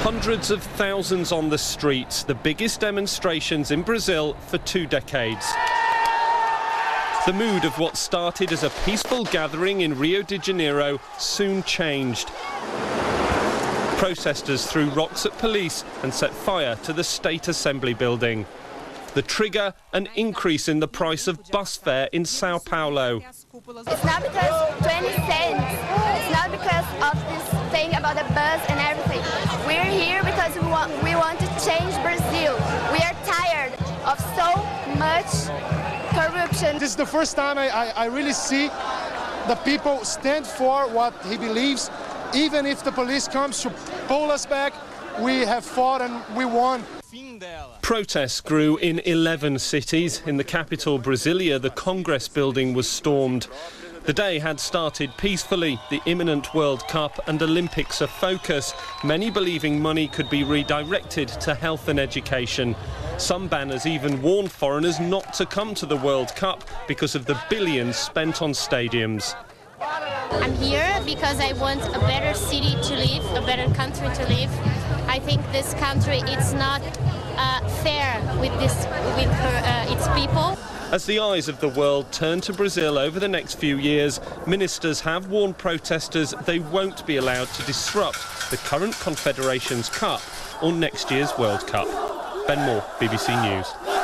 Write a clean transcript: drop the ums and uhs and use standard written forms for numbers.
Hundreds of thousands on the streets, the biggest demonstrations in Brazil for 2 decades. The mood of what started as a peaceful gathering in Rio de Janeiro soon changed. Protesters threw rocks at police and set fire to the State Assembly building. The trigger, an increase in the price of bus fare in Sao Paulo. It's not because 20 cents. It's not because of this thing about the bus and everything. We're here because we want to change Brazil. We are tired of so much corruption. This is the first time I really see the people stand for what he believes. Even if the police comes to pull us back, we have fought and we won. Protests grew in 11 cities. In the capital, Brasilia, the Congress building was stormed. The day had started peacefully, the imminent World Cup and Olympics a focus, many believing money could be redirected to health and education. Some banners even warned foreigners not to come to the World Cup because of the billions spent on stadiums. I'm here because I want a better city to live, a better country to live. I think this country is not fair with its people. As the eyes of the world turn to Brazil over the next few years, ministers have warned protesters they won't be allowed to disrupt the current Confederations Cup or next year's World Cup. Ben Moore, BBC News.